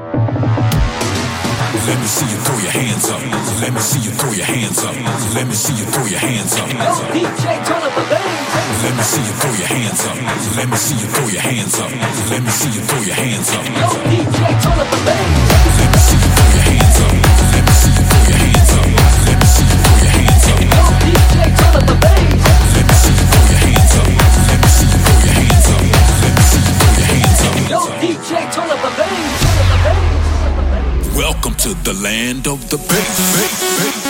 Let me see you throw your hands up. Let me see you throw your hands up. Let me see you throw your hands up. Yo, DJ, turn up the bass. Let me see you throw your hands up. Let me see you throw your hands up. Let me see you throw your hands up. Yo, DJ, turn up the bass. Let me see you throw your hands up. Let me see you throw your hands up. Let me see you throw your hands up. Yo, DJ, turn up the bass. Let me see you throw your hands up. Let me see you throw your hands up. Let me see you throw your hands up. Yo, DJ, turn up the bass. Turn up the bass. Welcome to the land of the bass.